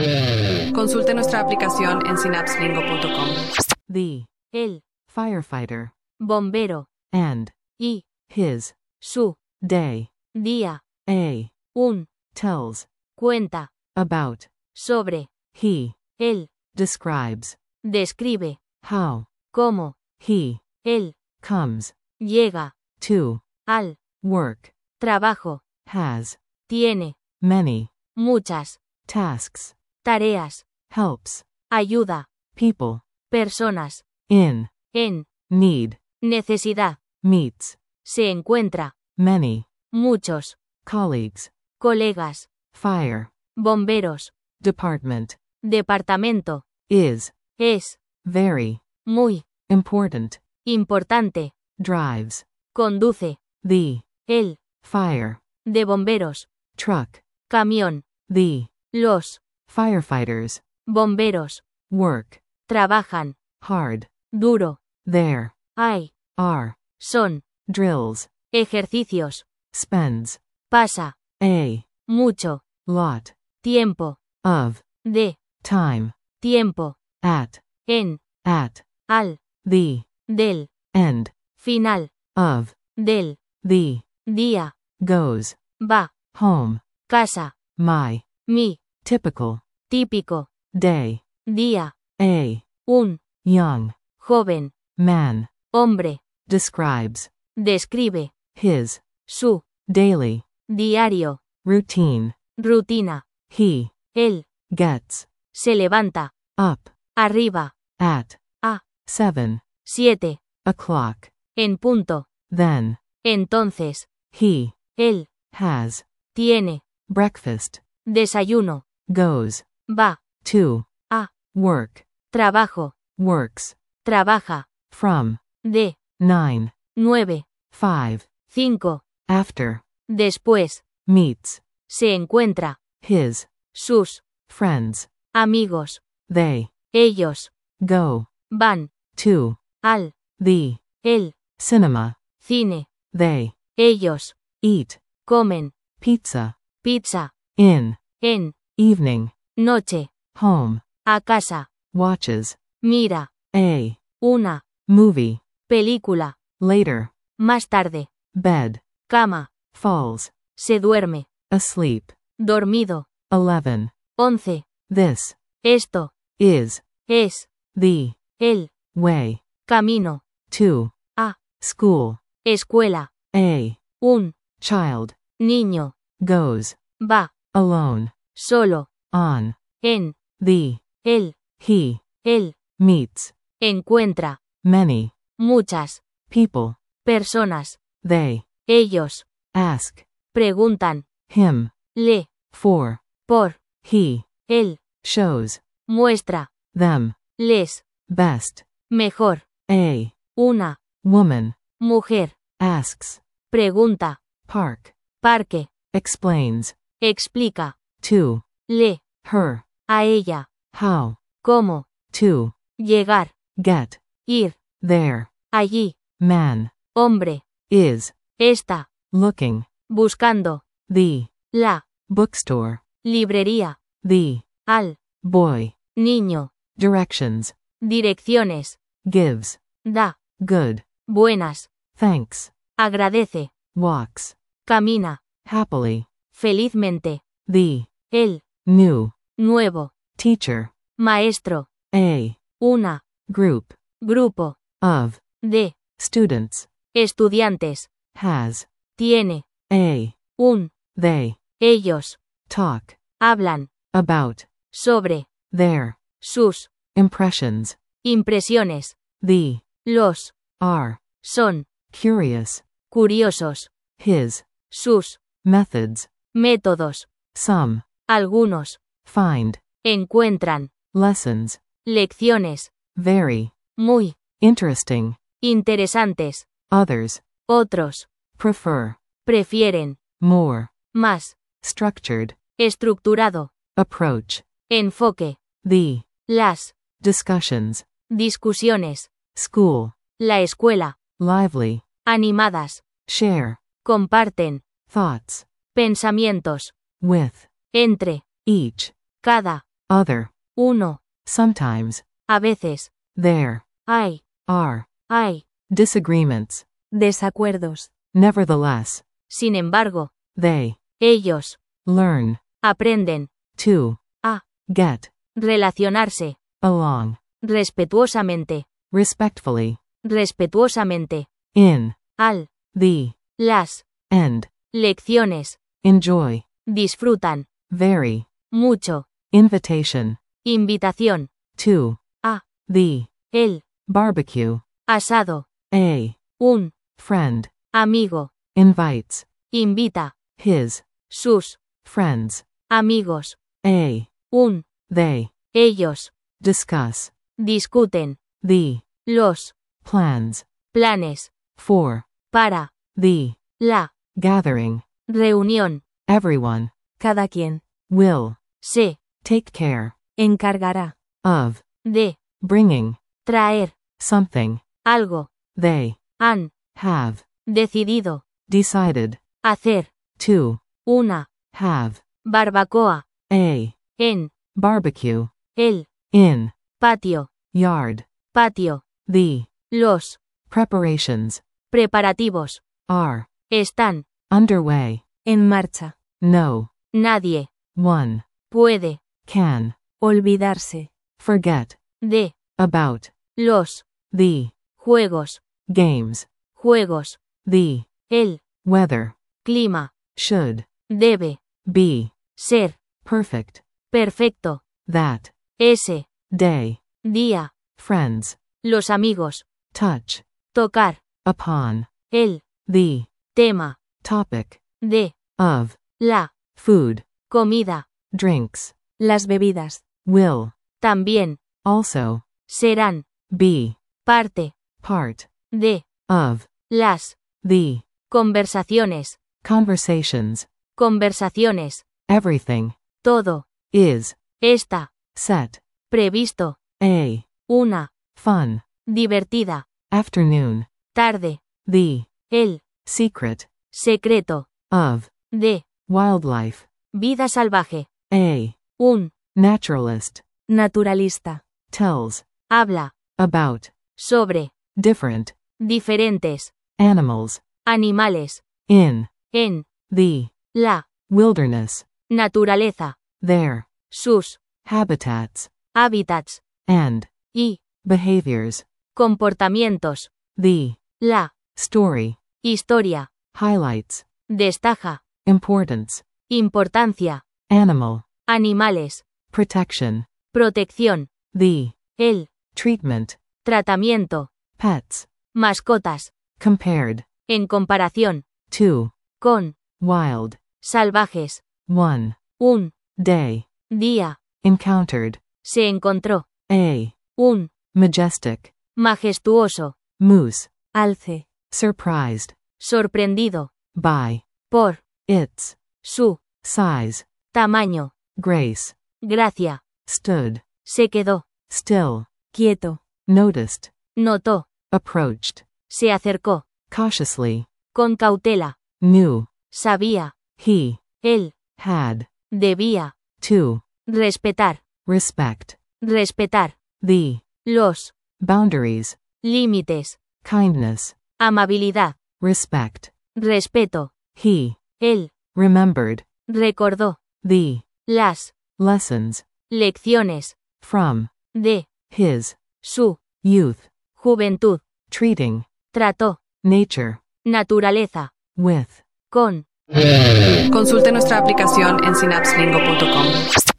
Consulte nuestra aplicación en synapselingo.com. The El firefighter bombero and y his su day. día. A Un tells cuenta about. sobre. He Él describes describe how cómo he él comes llega to al work. trabajo. Has Tiene many muchas tasks. tareas. Helps Ayuda. people Personas. in En need. necesidad. Meets Se encuentra. many Muchos colleagues. colegas. Fire Bomberos. department Departamento. is Es very muy important. importante. Drives Conduce. the El fire de bomberos. truck. Camión. The Los firefighters bomberos work trabajan hard. duro. There Hay are son drills. ejercicios. Spends Pasa a mucho lot tiempo. of De time tiempo. at At al the del end final of del the día. goes Va home. casa. My Mi typical típico day. día. A Un young joven man hombre describes describe his su daily diario. routine. Rutina. He Él gets se levanta up arriba at a 7 7 o'clock. en punto. Then Entonces he él has tiene breakfast. desayuno. Goes Va to a work. trabajo. Works Trabaja from de 9 9 5 5 after. después Meets se encuentra his sus friends. amigos. They Ellos go van to al the el cinema. cine. They Ellos eat comen pizza pizza in en evening. noche. Home A casa. watches Mira a una movie. película. Later Más tarde. bed Cama. falls Se duerme. asleep. Dormido. 11 11 This Esto is es the el way camino. to A school. escuela. A Un child niño goes va alone solo on en the el he meets encuentra many muchas people. personas. They Ellos ask preguntan him le for por he él shows muestra them les best. mejor. A Una woman mujer asks pregunta park parque explains explica to le her a ella how cómo to llegar get ir there. allí. Man Hombre is está looking buscando the la bookstore. librería. The Al boy niño directions direcciones gives da good buenas. thanks. Agradece. Walks Camina happily. felizmente. The El new nuevo teacher. maestro. A Una group grupo of de students estudiantes. has Tiene a un they ellos talk hablan about sobre their sus impressions. impresiones. The Los are son curious. curiosos. His Sus methods. métodos. Some Algunos find encuentran lessons lecciones very muy interesting. interesantes. Others Otros prefer prefieren more más structured estructurado approach. enfoque. The Las discussions. discusiones. School La escuela. lively. Animadas. Share Comparten thoughts pensamientos with entre each cada other, uno, sometimes, a veces, there, hay, are, disagreements, desacuerdos. nevertheless, Sin embargo, they, ellos, learn, aprenden, to, a, get, relacionarse, along, respetuosamente, respectfully, respetuosamente, in, al, the, las, end, lecciones, enjoy, disfrutan, very, mucho, invitation, invitación, to, a, the, el, barbecue, asado, a, un, friend, amigo, invites, invita, his, sus, friends, amigos, a, un, they, ellos, discuss, discuten, the, los, plans, planes, for, para, the, la, gathering, reunión, everyone, cada quien, will, se, take care, encargará, of, de, bringing, traer, something, algo, they, han, have, decidido, decided, hacer, to, una, have, barbacoa, a, en, barbecue, el, in, patio, yard, patio, the, los, preparations, preparativos, are, están, underway, en marcha, no, nadie, one, puede, can, olvidarse, forget, de, about, los, the, juegos, games, juegos, the, el, weather, clima, should, debe, be, ser, perfect, perfecto, that, ese, day, día, friends, los amigos, touch, tocar, upon, el, the, tema, topic, de, of, la, food, comida, drinks, las bebidas, will, también, also, serán, be, parte, part, de, of, las, the, conversaciones, conversations, conversaciones, everything, todo, is, está, set, previsto, a, una, fun, divertida, afternoon, tarde, the, el, secret, secreto, of, de, wildlife, vida salvaje, a, un, naturalist, naturalista, tells, habla, about, sobre, different, diferentes, animals, animales, in, en, the, la, wilderness, naturaleza, their, sus, habitats, hábitats, and, y, behaviors, comportamientos, the, la, story, historia, highlights, destaja, importance, importancia, animal, animales, protection, protección, the, el, treatment, tratamiento, pets, mascotas, compared, en comparación, to, con, wild, salvajes, one, un, day, día, encountered, se encontró, a, un, majestic, majestuoso, moose, alce, surprised, sorprendido, by, por, its, su, size, tamaño, grace, gracia, stood, se quedó, still, quieto, noticed, notó, approached, se acercó, cautiously, con cautela, knew, sabía, he, él, had, debía, to, respetar, respect, respetar, the, los, boundaries, límites, kindness, amabilidad, respect, respeto, he, él, remembered, recordó, the, las, lessons, lecciones, from, de, his, su, youth, juventud, treating, trató, nature, naturaleza, with. con. Consulte nuestra aplicación en synapselingo.com.